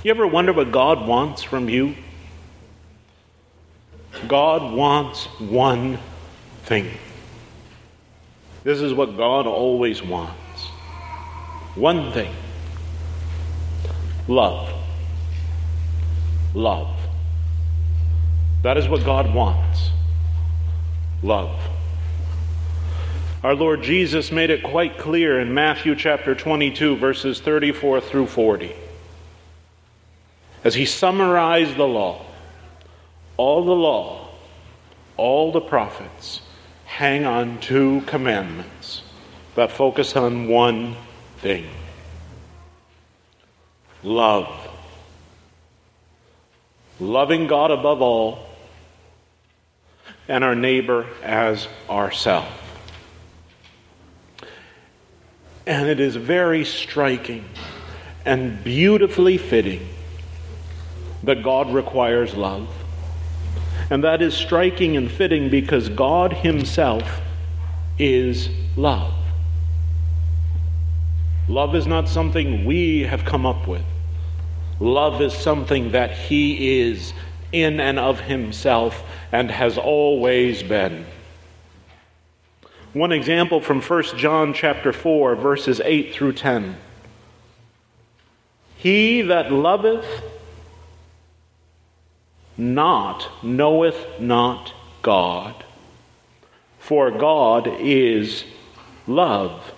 You ever wonder what God wants from you? God wants one thing. This is what God always wants. One thing. Love. Love. That is what God wants. Love. Our Lord Jesus made it quite clear in Matthew chapter 22, verses 34 through 40. As he summarized the law, all the prophets hang on two commandments that focus on one thing. Love. Loving God above all and our neighbor as ourselves. And it is very striking and beautifully fitting that God requires love. And that is striking and fitting because God himself is love. Love is not something we have come up with. Love is something that he is in and of himself and has always been. One example from 1 John chapter 4, verses 8 through 10. He that loveth not knoweth not God, for God is love.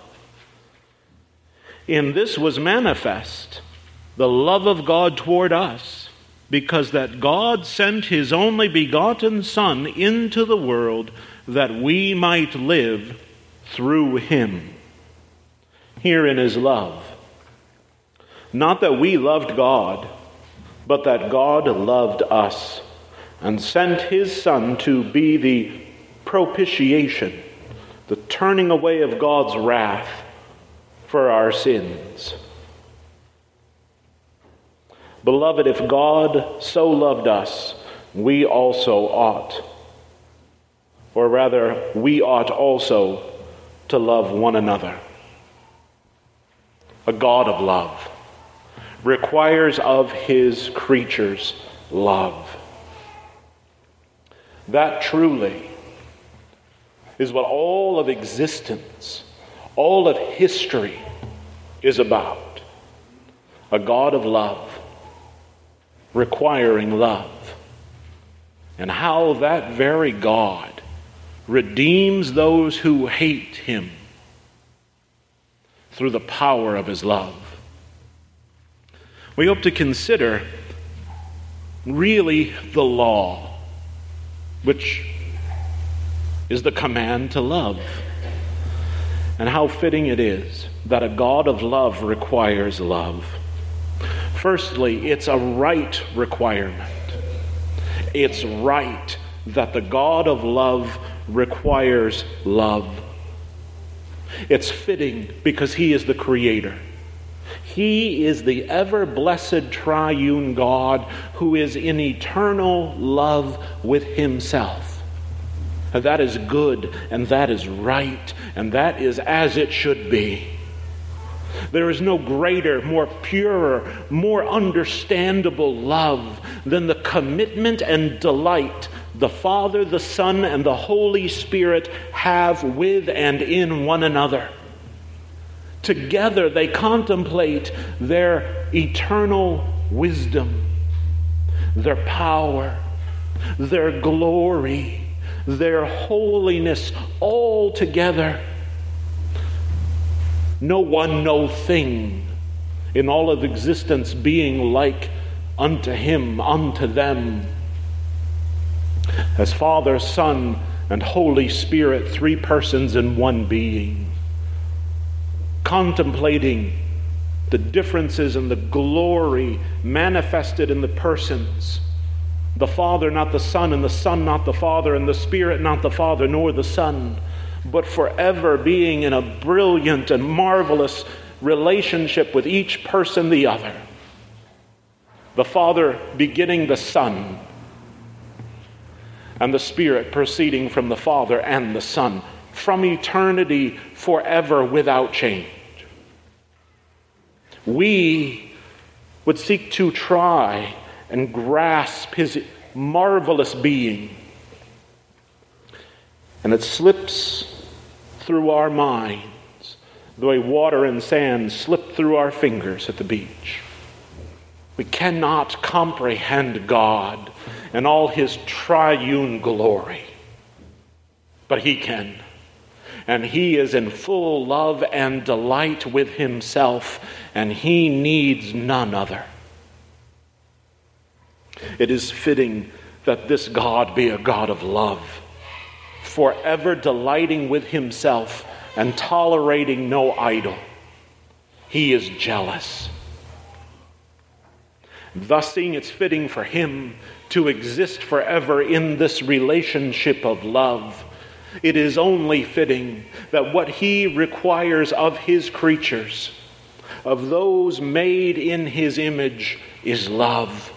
In this was manifest the love of God toward us, because that God sent his only begotten Son into the world that we might live through him. Herein is love. Not that we loved God, but that God loved us and sent his Son to be the propitiation, the turning away of God's wrath for our sins. Beloved, if God so loved us, we also ought, or rather, we ought also to love one another. A God of love requires of his creatures love. That truly is what all of existence, all of history is about. A God of love requiring love. And how that very God redeems those who hate him through the power of his love. We hope to consider really the law, which is the command to love, and how fitting it is that a God of love requires love. Firstly, it's a right requirement. It's right that the God of love requires love. It's fitting because he is the creator. He is the ever-blessed triune God who is in eternal love with himself. And that is good, and that is right, and that is as it should be. There is no greater, more purer, more understandable love than the commitment and delight the Father, the Son, and the Holy Spirit have with and in one another. Together they contemplate their eternal wisdom, their power, their glory, their holiness, all together. No one, no thing in all of existence being like unto him, unto them. As Father, Son, and Holy Spirit, three persons in one being, contemplating the differences and the glory manifested in the persons. The Father, not the Son, and the Son, not the Father, and the Spirit, not the Father, nor the Son, but forever being in a brilliant and marvelous relationship with each person the other. The Father beginning the Son, and the Spirit proceeding from the Father and the Son, from eternity forever without change. We would seek to try and grasp his marvelous being. And it slips through our minds the way water and sand slip through our fingers at the beach. We cannot comprehend God and all his triune glory, but he can. And he is in full love and delight with himself, and he needs none other. It is fitting that this God be a God of love, forever delighting with himself and tolerating no idol. He is jealous. Thus, seeing it's fitting for him to exist forever in this relationship of love, it is only fitting that what he requires of his creatures, of those made in his image, is love.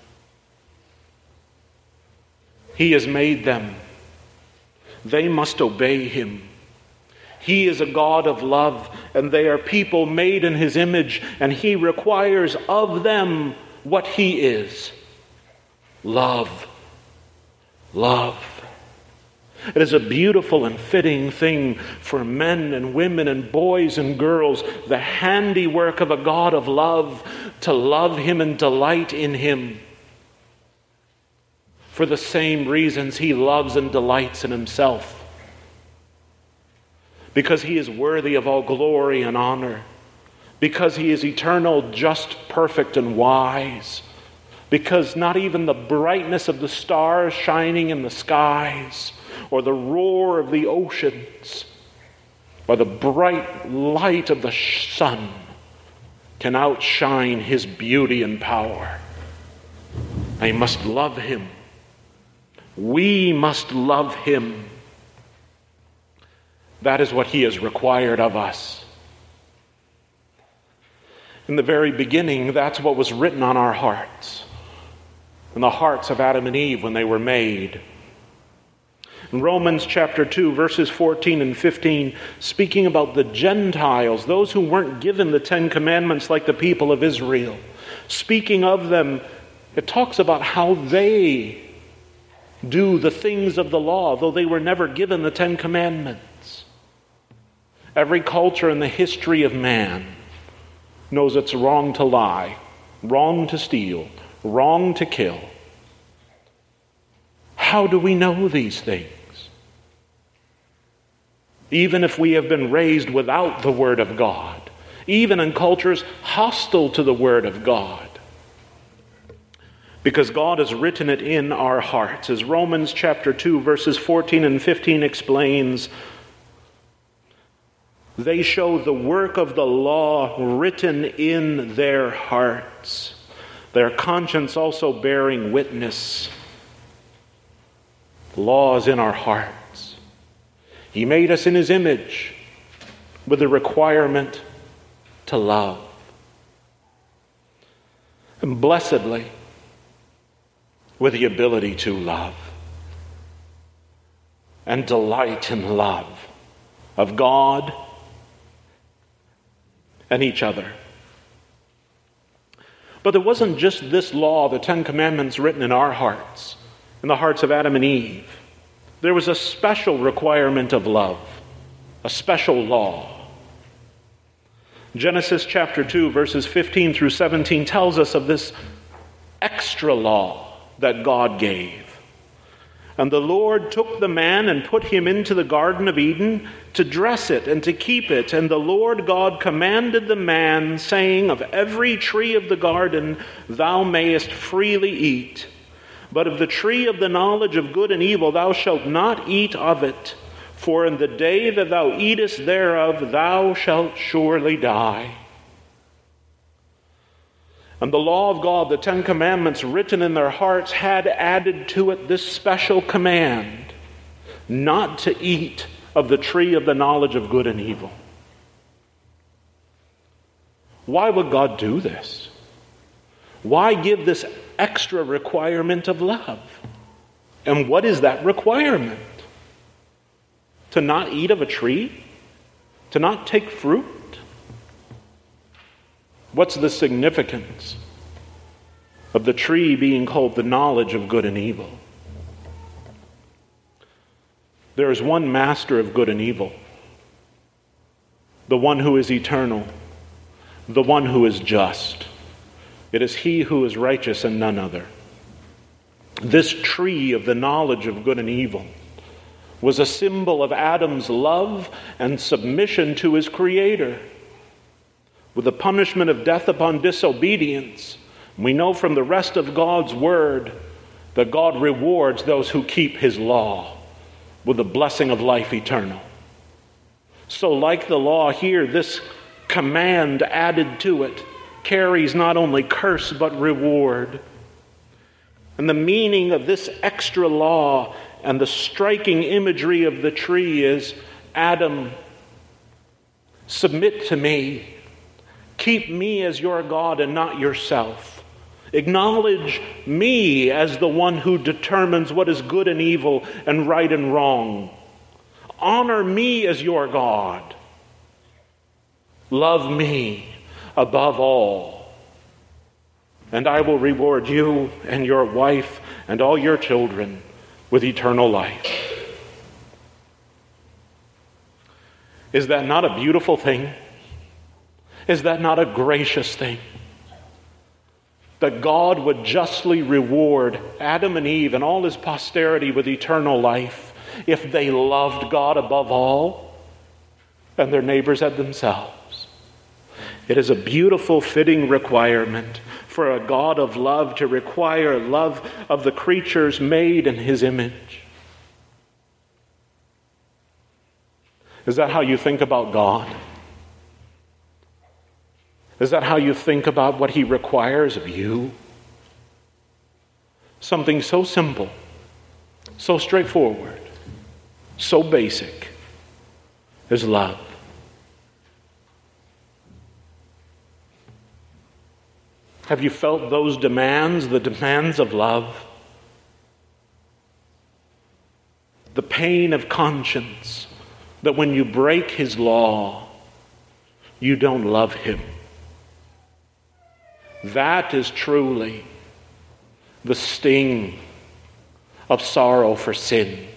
He has made them. They must obey him. He is a God of love, and they are people made in his image, and he requires of them what he is. Love. Love. It is a beautiful and fitting thing for men and women and boys and girls, the handiwork of a God of love, to love him and delight in him. For the same reasons he loves and delights in himself. Because he is worthy of all glory and honor. Because he is eternal, just, perfect, and wise. Because not even the brightness of the stars shining in the skies, or the roar of the oceans, or the bright light of the sun can outshine his beauty and power. I must love him. We must love him. That is what he has required of us. In the very beginning, that's what was written on our hearts, in the hearts of Adam and Eve when they were made. In Romans chapter 2, verses 14 and 15, speaking about the Gentiles, those who weren't given the Ten Commandments like the people of Israel, speaking of them, it talks about how they do the things of the law, though they were never given the Ten Commandments. Every culture in the history of man knows it's wrong to lie, wrong to steal, wrong to kill. How do we know these things? Even if we have been raised without the Word of God, even in cultures hostile to the Word of God, because God has written it in our hearts. As Romans chapter 2, verses 14 and 15 explains, they show the work of the law written in their hearts, their conscience also bearing witness. The law is in our hearts. He made us in his image with the requirement to love. And blessedly, with the ability to love and delight in love of God and each other. But it wasn't just this law, the Ten Commandments, written in our hearts, in the hearts of Adam and Eve. There was a special requirement of love, a special law. Genesis chapter 2, verses 15 through 17 tells us of this extra law that God gave. And the Lord took the man and put him into the Garden of Eden to dress it and to keep it. And the Lord God commanded the man, saying, of every tree of the garden thou mayest freely eat, but of the tree of the knowledge of good and evil thou shalt not eat of it, for in the day that thou eatest thereof thou shalt surely die. And the law of God, the Ten Commandments written in their hearts, had added to it this special command, not to eat of the tree of the knowledge of good and evil. Why would God do this? Why give this extra requirement of love? And what is that requirement? To not eat of a tree? To not take fruit? What's the significance of the tree being called the knowledge of good and evil. There is one master of good and evil, the one who is eternal, the one who is just. It is he who is righteous and none other. This tree of the knowledge of good and evil was a symbol of Adam's love and submission to his Creator. With the punishment of death upon disobedience, we know from the rest of God's Word that God rewards those who keep His law with the blessing of life eternal. So like the law here, this command added to it carries not only curse but reward. And the meaning of this extra law and the striking imagery of the tree is, Adam, submit to me. Keep me as your God and not yourself. Acknowledge me as the one who determines what is good and evil and right and wrong. Honor me as your God. Love me above all. And I will reward you and your wife and all your children with eternal life. Is that not a beautiful thing? Is that not a gracious thing? That God would justly reward Adam and Eve and all his posterity with eternal life if they loved God above all and their neighbors as themselves. It is a beautiful, fitting requirement for a God of love to require love of the creatures made in His image. Is that how you think about God? Is that how you think about what He requires of you? Something so simple, so straightforward, so basic as love. Have you felt those demands, the demands of love? The pain of conscience that when you break His law, you don't love Him. That is truly the sting of sorrow for sin.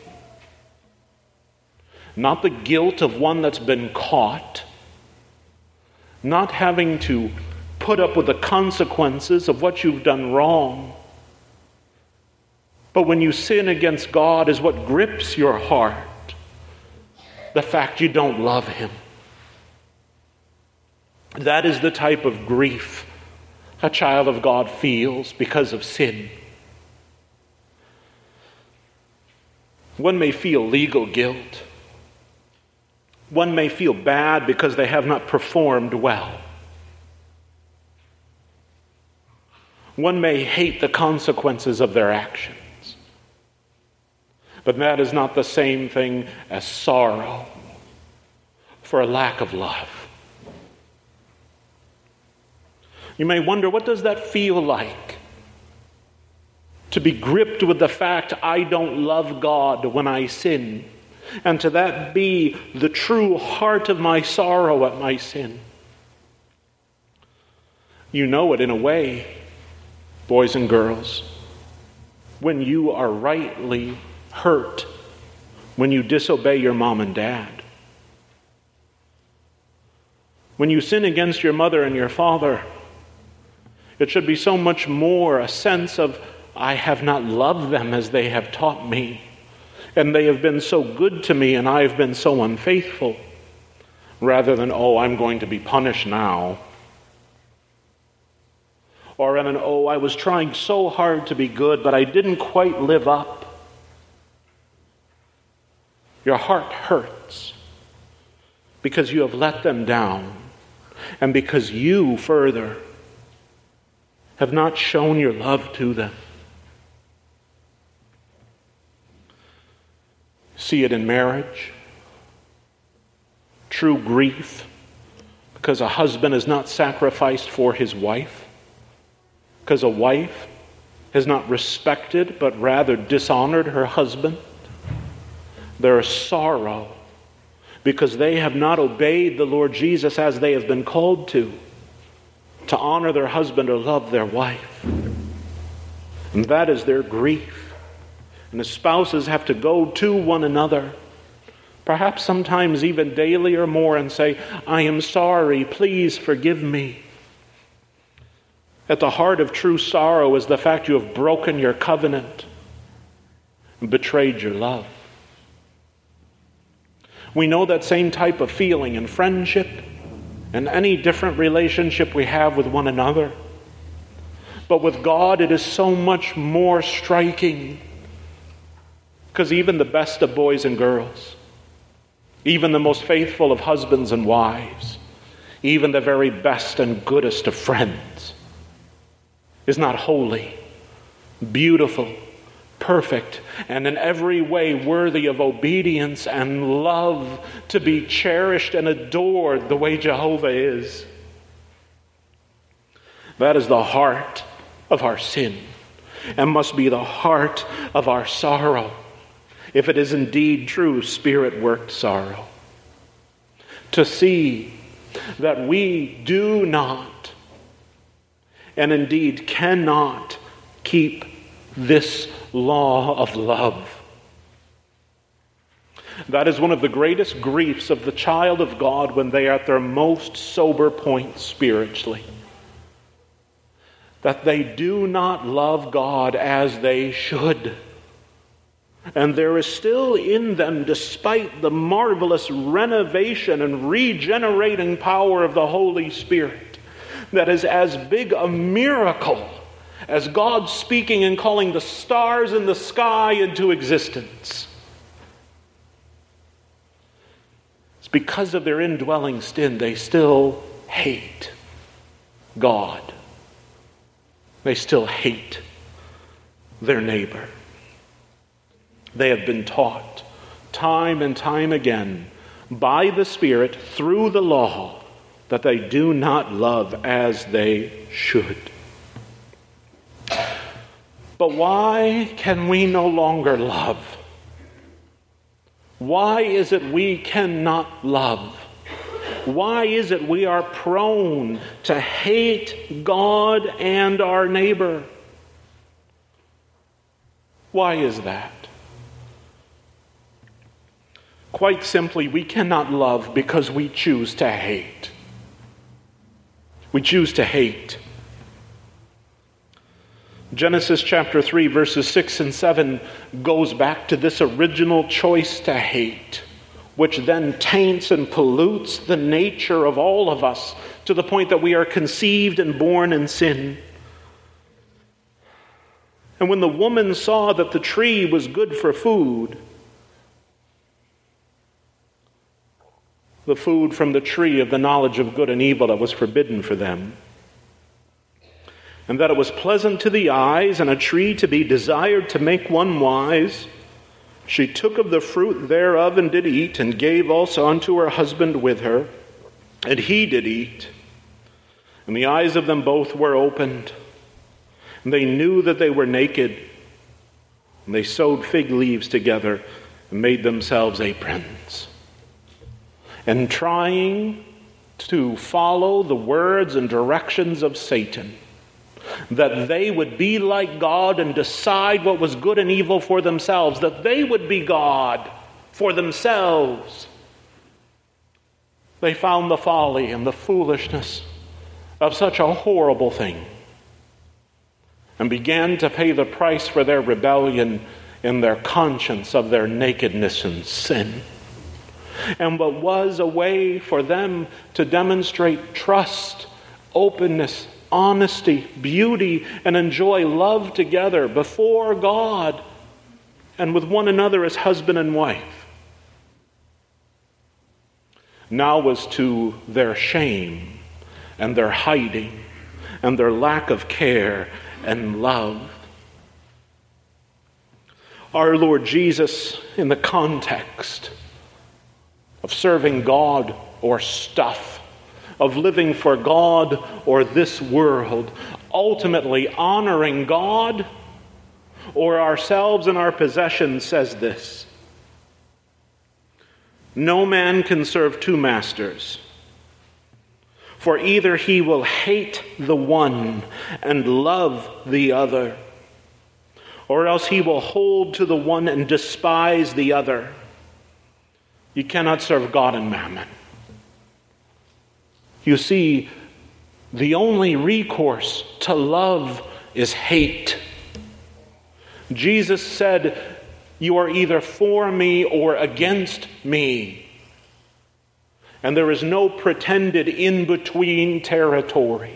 Not the guilt of one that's been caught, not having to put up with the consequences of what you've done wrong. But when you sin against God is what grips your heart. The fact you don't love Him. That is the type of grief a child of God feels because of sin. One may feel legal guilt. One may feel bad because they have not performed well. One may hate the consequences of their actions. But that is not the same thing as sorrow for a lack of love. You may wonder, what does that feel like? To be gripped with the fact I don't love God when I sin. And to that be the true heart of my sorrow at my sin. You know it in a way, boys and girls, when you are rightly hurt, when you disobey your mom and dad. When you sin against your mother and your father, it should be so much more a sense of, I have not loved them as they have taught me. And they have been so good to me and I have been so unfaithful. Rather than, I'm going to be punished now. Or I was trying so hard to be good, but I didn't quite live up. Your heart hurts because you have let them down and because you further have not shown your love to them. See it in marriage. True grief because a husband is not sacrificed for his wife. Because a wife has not respected but rather dishonored her husband. There is sorrow because they have not obeyed the Lord Jesus as they have been called to honor their husband or love their wife. And that is their grief. And the spouses have to go to one another, perhaps sometimes even daily or more, and say, I am sorry, please forgive me. At the heart of true sorrow is the fact you have broken your covenant and betrayed your love. We know that same type of feeling in friendship and any different relationship we have with one another. But with God, it is so much more striking, because even the best of boys and girls, even the most faithful of husbands and wives, even the very best and goodest of friends, is not holy, beautiful, perfect, and in every way worthy of obedience and love, to be cherished and adored the way Jehovah is. That is the heart of our sin, and must be the heart of our sorrow, if it is indeed true Spirit-worked sorrow. To see that we do not, and indeed cannot, keep this law of love. That is one of the greatest griefs of the child of God when they are at their most sober point spiritually. That they do not love God as they should. And there is still in them, despite the marvelous renovation and regenerating power of the Holy Spirit, that is as big a miracle as God speaking and calling the stars in the sky into existence. It's because of their indwelling sin, they still hate God. They still hate their neighbor. They have been taught time and time again by the Spirit through the law that they do not love as they should. But why can we no longer love? Why is it we cannot love? Why is it we are prone to hate God and our neighbor? Why is that? Quite simply, we cannot love because we choose to hate. We choose to hate. Genesis chapter 3, verses 6 and 7 goes back to this original choice to hate, which then taints and pollutes the nature of all of us to the point that we are conceived and born in sin. And when the woman saw that the tree was good for food, the food from the tree of the knowledge of good and evil that was forbidden for them, and that it was pleasant to the eyes and a tree to be desired to make one wise, she took of the fruit thereof and did eat, and gave also unto her husband with her, and he did eat. And the eyes of them both were opened, and they knew that they were naked, and they sewed fig leaves together and made themselves aprons. And trying to follow the words and directions of Satan, that they would be like God and decide what was good and evil for themselves, that they would be God for themselves, they found the folly and the foolishness of such a horrible thing, and began to pay the price for their rebellion in their conscience of their nakedness and sin. And what was a way for them to demonstrate trust, openness, honesty, beauty, and enjoy love together before God and with one another as husband and wife, now was to their shame and their hiding and their lack of care and love. Our Lord Jesus, in the context of serving God or stuff, of living for God or this world, ultimately honoring God or ourselves and our possessions, says this: no man can serve two masters, for either he will hate the one and love the other, or else he will hold to the one and despise the other. You cannot serve God and mammon. You see, the only recourse to love is hate. Jesus said, "You are either for me or against me." And there is no pretended in-between territory.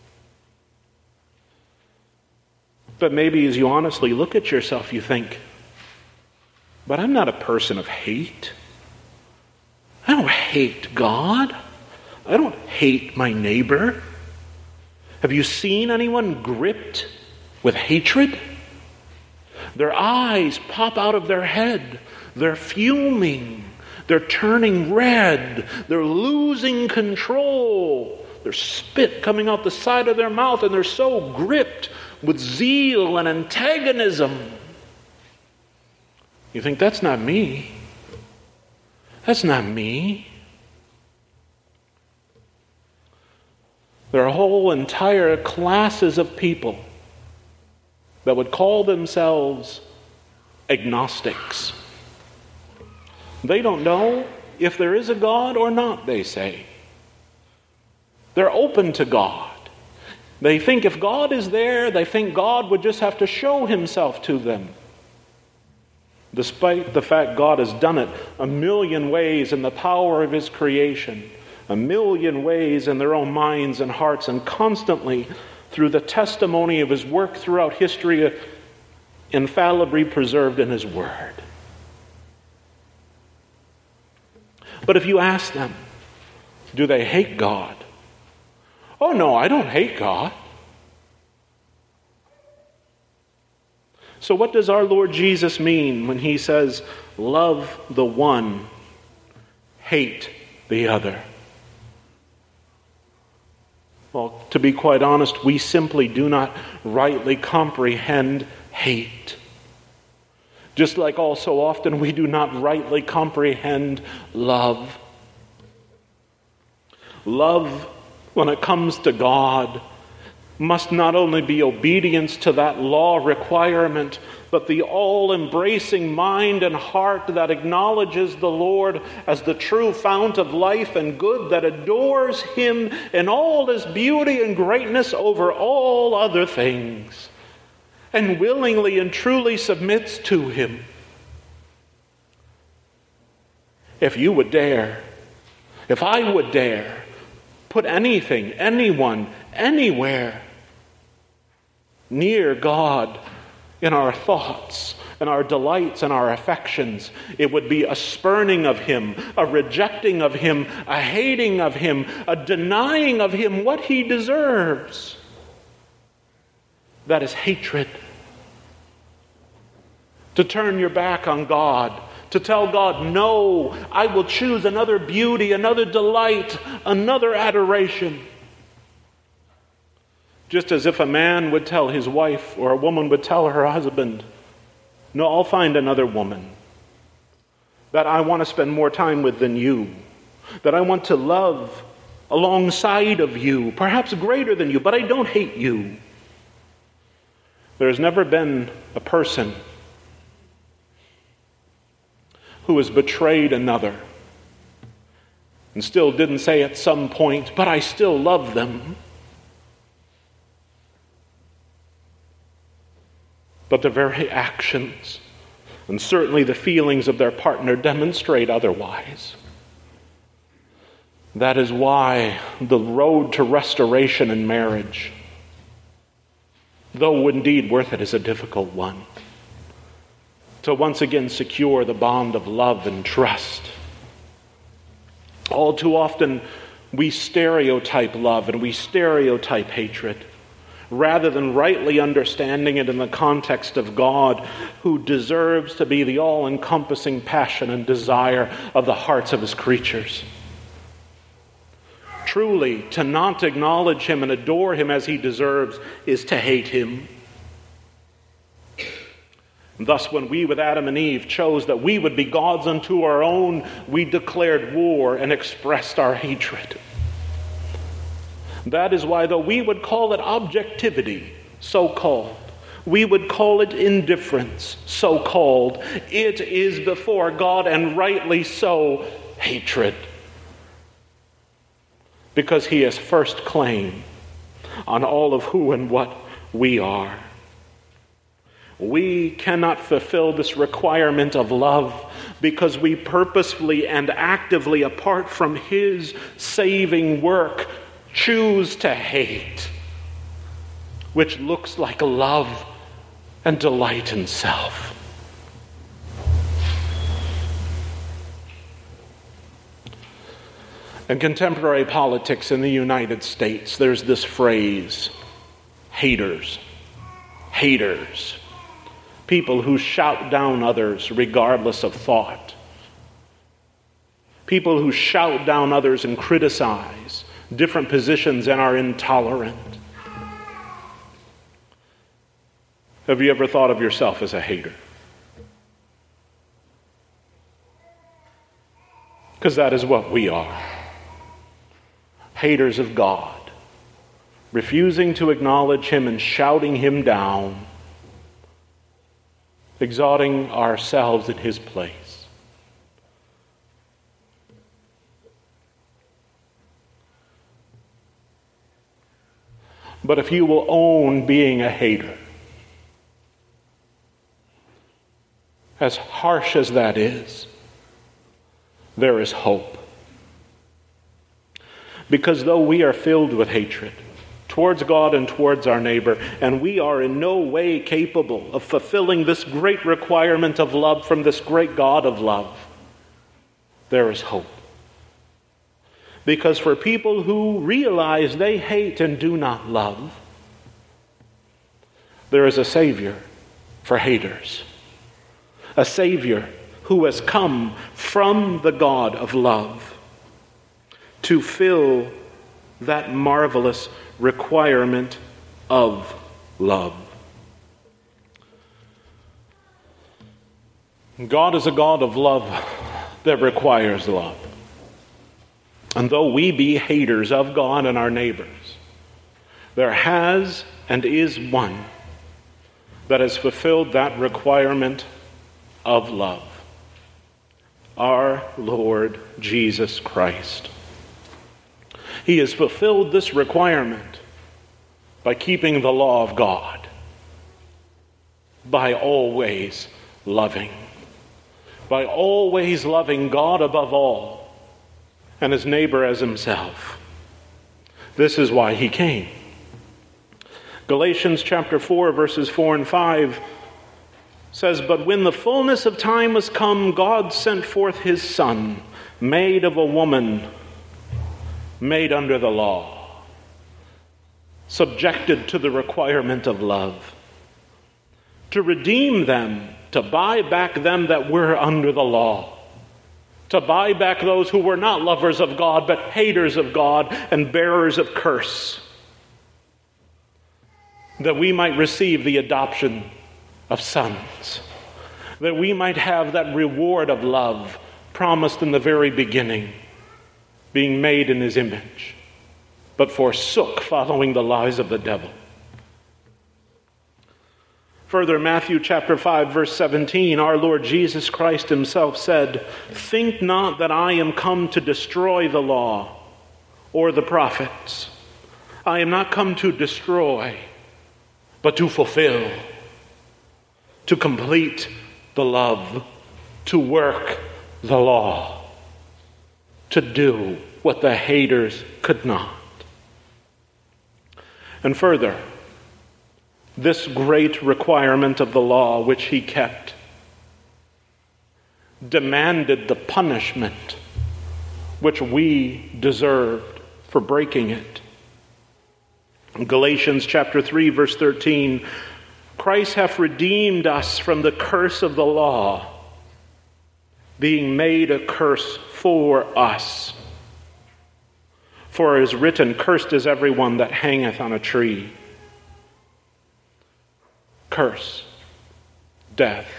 But maybe as you honestly look at yourself, you think, but I'm not a person of hate. I don't hate God. I don't hate my neighbor. Have you seen anyone gripped with hatred? Their eyes pop out of their head. They're fuming. They're turning red. They're losing control. There's spit coming out the side of their mouth, and they're so gripped with zeal and antagonism. You think, that's not me. That's not me. There are whole entire classes of people that would call themselves agnostics. They don't know if there is a God or not, they say. They're open to God. They think if God is there, they think God would just have to show himself to them. Despite the fact God has done it a million ways in the power of his creation, a million ways in their own minds and hearts, and constantly through the testimony of his work throughout history, infallibly preserved in his word. But if you ask them, do they hate God? Oh no, I don't hate God. So what does our Lord Jesus mean when he says, love the one, hate the other? Well, to be quite honest, we simply do not rightly comprehend hate. Just like also often we do not rightly comprehend love. Love, when it comes to God, must not only be obedience to that law requirement, but the all-embracing mind and heart that acknowledges the Lord as the true fount of life and good, that adores him in all his beauty and greatness over all other things, and willingly and truly submits to him. If you would dare, if I would dare, put anything, anyone, anywhere near God in our thoughts and our delights and our affections, it would be a spurning of him, a rejecting of him, a hating of him, a denying of him what he deserves. That is hatred. To turn your back on God, to tell God, no, I will choose another beauty, another delight, another adoration. Just as if a man would tell his wife or a woman would tell her husband, no, I'll find another woman that I want to spend more time with than you, that I want to love alongside of you, perhaps greater than you, but I don't hate you. There has never been a person who has betrayed another and still didn't say at some point, but I still love them. But the very actions, and certainly the feelings of their partner, demonstrate otherwise. That is why the road to restoration in marriage, though indeed worth it, is a difficult one. To once again secure the bond of love and trust. All too often we stereotype love and we stereotype hatred, rather than rightly understanding it in the context of God, who deserves to be the all-encompassing passion and desire of the hearts of his creatures. Truly, to not acknowledge him and adore him as he deserves is to hate him. Thus, when we with Adam and Eve chose that we would be gods unto our own, we declared war and expressed our hatred. That is why, though we would call it objectivity, so-called, We would call it indifference, so-called. It is before God, and rightly so, hatred. Because he has first claim on all of who and what we are. We cannot fulfill this requirement of love because we purposefully and actively, apart from his saving work, choose to hate, which looks like love and delight in self. In contemporary politics in the United States, there's this phrase, haters. Haters. People who shout down others regardless of thought. People who shout down others and criticize different positions and are intolerant. Have you ever thought of yourself as a hater? Because that is what we are. Haters of God, refusing to acknowledge him and shouting him down, exalting ourselves in his place. But if you will own being a hater, as harsh as that is, there is hope. Because though we are filled with hatred towards God and towards our neighbor, and we are in no way capable of fulfilling this great requirement of love from this great God of love, there is hope. Because for people who realize they hate and do not love, there is a Savior for haters. A Savior who has come from the God of love to fill that marvelous requirement of love. God is a God of love that requires love. And though we be haters of God and our neighbors, there has and is one that has fulfilled that requirement of love. Our Lord Jesus Christ. He has fulfilled this requirement by keeping the law of God, by always loving God above all and his neighbor as himself. This is why he came. Galatians chapter 4, verses 4 and 5 says, "But when the fullness of time was come, God sent forth his Son, made of a woman, made under the law, subjected to the requirement of love, to redeem them, to buy back them that were under the law, to buy back those who were not lovers of God, but haters of God and bearers of curse, that we might receive the adoption of sons, that we might have that reward of love promised in the very beginning, being made in his image, but forsook following the lies of the devil." Further, Matthew chapter 5, verse 17, our Lord Jesus Christ himself said, "Think not that I am come to destroy the law or the prophets. I am not come to destroy, but to fulfill, to complete the love, to work the law, to do what the haters could not." And further, this great requirement of the law which he kept demanded the punishment which we deserved for breaking it. In Galatians chapter 3, verse 13, "Christ hath redeemed us from the curse of the law, being made a curse for us. For it is written, cursed is everyone that hangeth on a tree." Curse, death,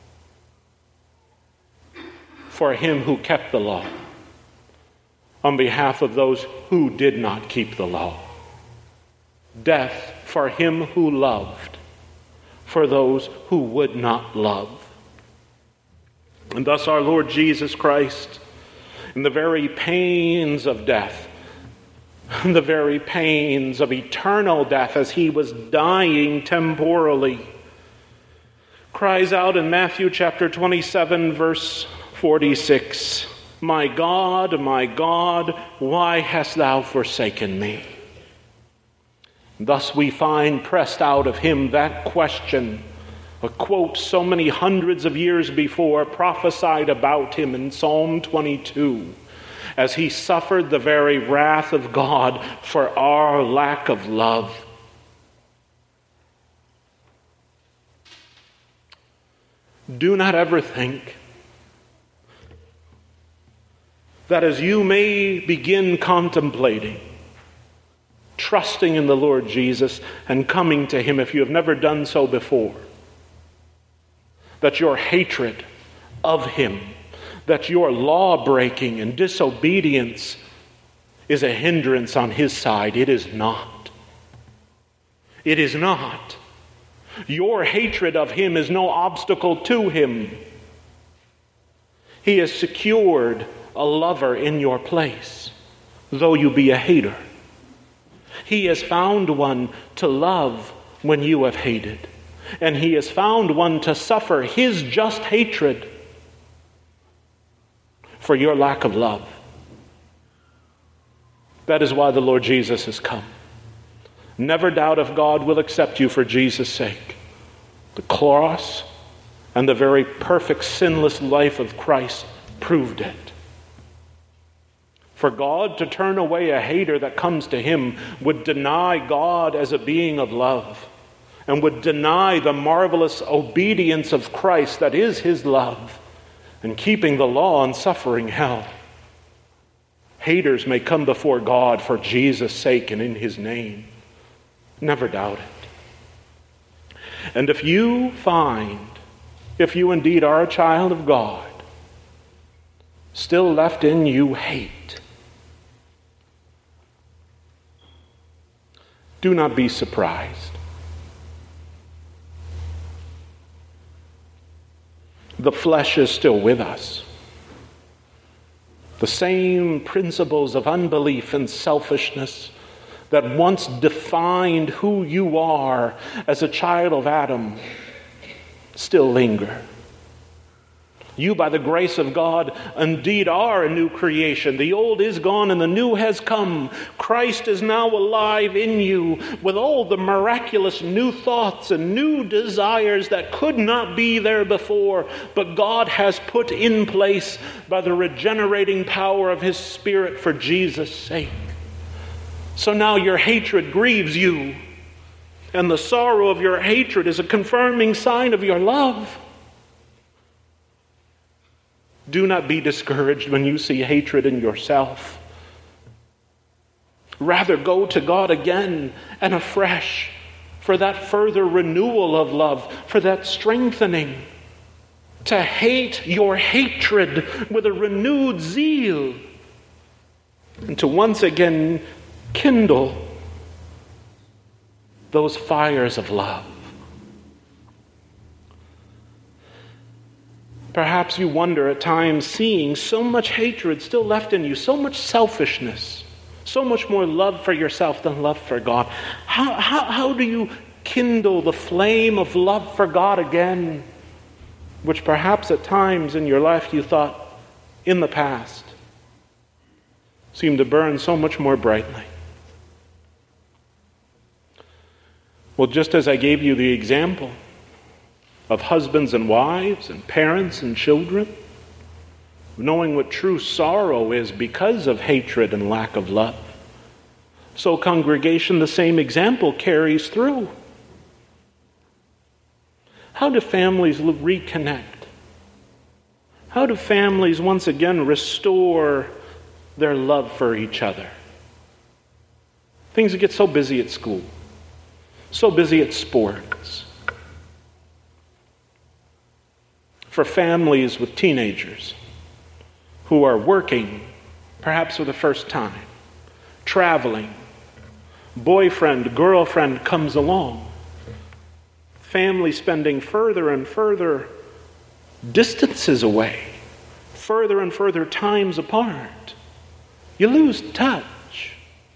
for him who kept the law, on behalf of those who did not keep the law. Death for him who loved, for those who would not love. And thus our Lord Jesus Christ, in the very pains of death, in the very pains of eternal death as he was dying temporally, cries out in Matthew chapter 27, verse 46, my God, why hast thou forsaken me?" Thus we find pressed out of him that question, a quote so many hundreds of years before prophesied about him in Psalm 22, as he suffered the very wrath of God for our lack of love. Do not ever think that as you may begin contemplating, trusting in the Lord Jesus and coming to him if you have never done so before, that your hatred of him, that your law-breaking and disobedience is a hindrance on his side. It is not. It is not. Your hatred of him is no obstacle to him. He has secured a lover in your place, though you be a hater. He has found one to love when you have hated. And he has found one to suffer his just hatred for your lack of love. That is why the Lord Jesus has come. Never doubt if God will accept you for Jesus' sake. The cross and the very perfect sinless life of Christ proved it. For God to turn away a hater that comes to him would deny God as a being of love, and would deny the marvelous obedience of Christ that is his love, and keeping the law and suffering hell. Haters may come before God for Jesus' sake and in his name. Never doubt it. And if you find, if you indeed are a child of God, still left in you hate, do not be surprised. The flesh is still with us. The same principles of unbelief and selfishness that once defined who you are as a child of Adam still linger. You, by the grace of God, indeed are a new creation. The old is gone and the new has come. Christ is now alive in you with all the miraculous new thoughts and new desires that could not be there before, but God has put in place by the regenerating power of his Spirit for Jesus' sake. So now your hatred grieves you, and the sorrow of your hatred is a confirming sign of your love. Do not be discouraged when you see hatred in yourself. Rather, go to God again and afresh for that further renewal of love, for that strengthening, to hate your hatred with a renewed zeal, and to once again kindle those fires of love. Perhaps you wonder at times, seeing so much hatred still left in you, so much selfishness, so much more love for yourself than love for God. How do you kindle the flame of love for God again, which perhaps at times in your life you thought in the past seemed to burn so much more brightly? Well, just as I gave you the example of husbands and wives and parents and children, knowing what true sorrow is because of hatred and lack of love, so congregation, the same example carries through. How do families reconnect? How do families once again restore their love for each other? Things get so busy at school, so busy at sports. For families with teenagers who are working, perhaps for the first time, traveling, boyfriend, girlfriend comes along. Family spending further and further distances away, further and further times apart. You lose touch.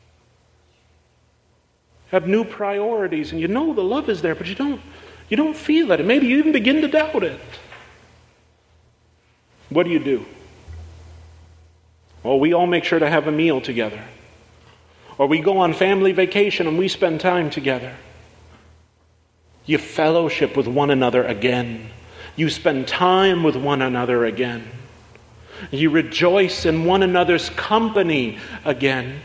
Have new priorities, and you know the love is there, but you don't feel it. And maybe you even begin to doubt it. What do? Well, we all make sure to have a meal together. Or we go on family vacation and we spend time together. You fellowship with one another again. You spend time with one another again. You rejoice in one another's company again.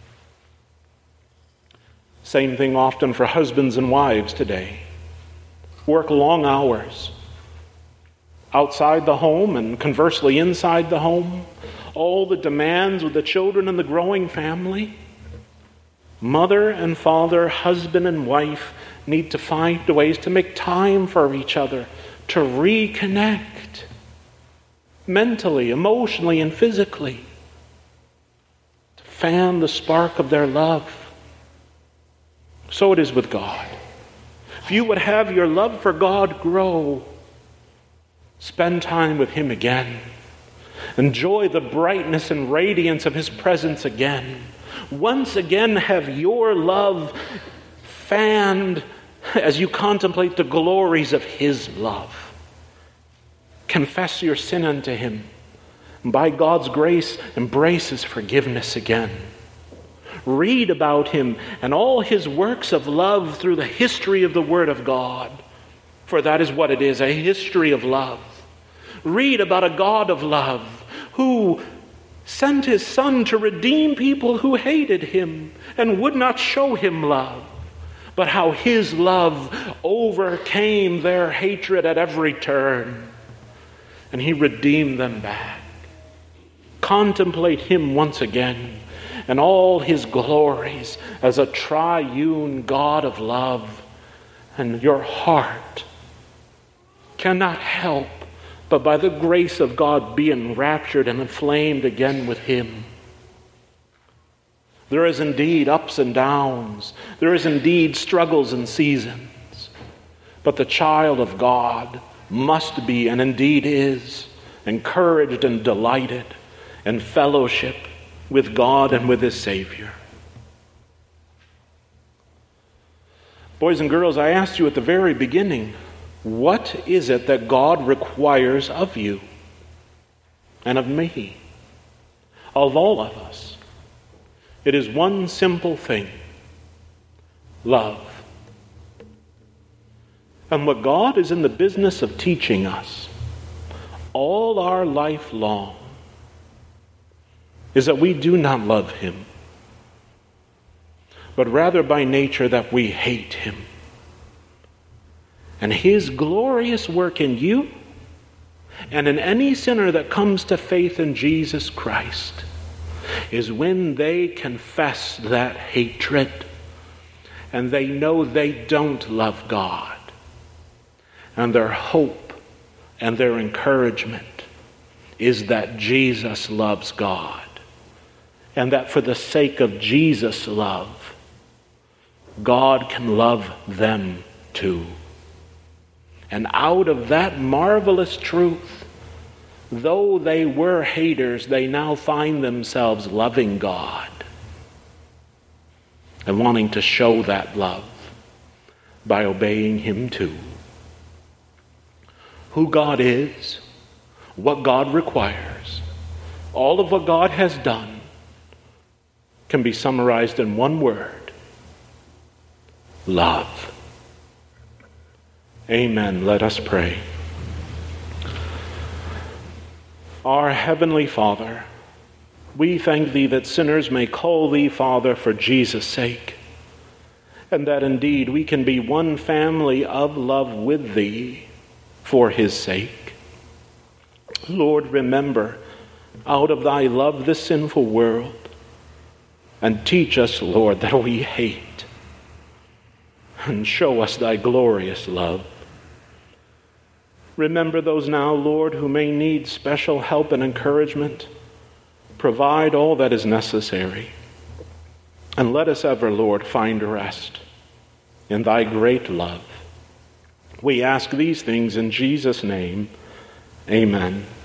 Same thing often for husbands and wives today. Work long hours outside the home and conversely inside the home. All the demands with the children and the growing family. Mother and father, husband and wife need to find ways to make time for each other, to reconnect mentally, emotionally, and physically, to fan the spark of their love. So it is with God. If you would have your love for God grow, spend time with Him again. Enjoy the brightness and radiance of His presence again. Once again have your love fanned as you contemplate the glories of His love. Confess your sin unto Him. And by God's grace, embrace His forgiveness again. Read about Him and all His works of love through the history of the Word of God. For that is what it is, a history of love. Read about a God of love who sent His Son to redeem people who hated Him and would not show Him love, but how His love overcame their hatred at every turn, and He redeemed them back. Contemplate Him once again and all His glories as a triune God of love, and your heart cannot help but by the grace of God be enraptured and inflamed again with Him. There is indeed ups and downs. There is indeed struggles and seasons. But the child of God must be, and indeed is, encouraged and delighted in fellowship with God and with His Savior. Boys and girls, I asked you at the very beginning, what is it that God requires of you and of me, of all of us? It is one simple thing: love. And what God is in the business of teaching us all our life long is that we do not love Him, but rather by nature that we hate Him. And His glorious work in you and in any sinner that comes to faith in Jesus Christ is when they confess that hatred and they know they don't love God. And their hope and their encouragement is that Jesus loves God, and that for the sake of Jesus' love, God can love them too. And out of that marvelous truth, though they were haters, they now find themselves loving God and wanting to show that love by obeying Him too. Who God is, what God requires, all of what God has done can be summarized in one word: love. Amen. Let us pray. Our Heavenly Father, we thank Thee that sinners may call Thee Father for Jesus' sake, and that indeed we can be one family of love with Thee for His sake. Lord, remember out of Thy love this sinful world, and teach us, Lord, that we hate, and show us Thy glorious love. Remember those now, Lord, who may need special help and encouragement. Provide all that is necessary. And let us ever, Lord, find rest in Thy great love. We ask these things in Jesus' name. Amen.